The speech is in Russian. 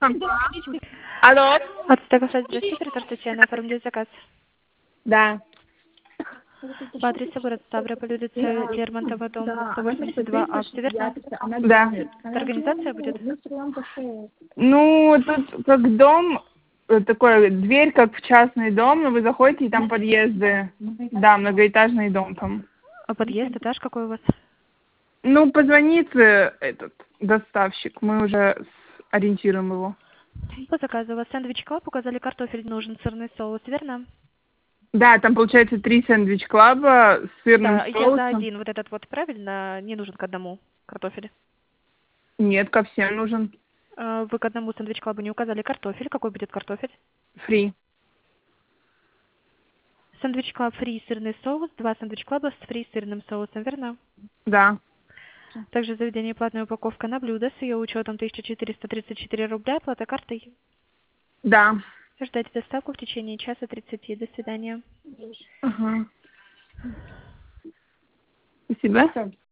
Алло. Здравствуйте, оператор Татьяна, оформляю заказ. Да. По адресу город Ставрополь, улица Лермонтова, дом 182А, все верно? Да. Организация будет? Ну, тут как дом, такой, дверь как в частный дом, но вы заходите, и там подъезды. Да, многоэтажный дом там. А подъезд, этаж какой у вас? Ну, позвоните этот доставщик, мы уже ориентируем его. По заказу у вас сэндвич клаб, указали картофель, нужен сырный соус, верно? Да, там получается 3 сэндвич клаба с сырным Да, я за соусом. один, вот этот вот, правильно, не нужен к одному картофель. Нет, ко всем нужен. Вы к одному сэндвич клабу не указали картофель, какой будет картофель? Фри. Сэндвич клаб фри сырный соус, 2 сэндвич клаба с фри сырным соусом, верно? Да. Также заведение платная упаковка на блюдо с ее учетом 1434 рубля, плата картой. Да. Ждайте доставку в течение часа 30. До свидания. Ага. Спасибо.